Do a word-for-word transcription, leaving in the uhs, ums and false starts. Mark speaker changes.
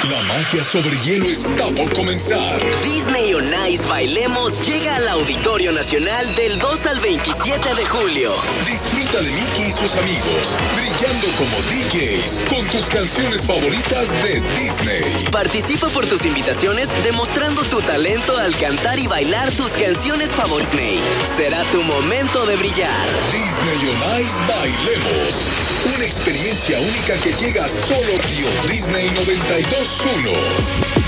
Speaker 1: La magia sobre hielo está por comenzar.
Speaker 2: Disney on Ice Bailemos llega al Auditorio Nacional del dos al veintisiete de julio.
Speaker 1: Disfruta de Mickey y sus amigos, brillando como D Js con tus canciones favoritas de Disney.
Speaker 2: Participa por tus invitaciones demostrando tu talento al cantar y bailar tus canciones favoritas. Disney. Será tu momento de brillar.
Speaker 1: Disney on Ice Bailemos. Una experiencia única que llega solo Dio Disney noventa y dos punto uno.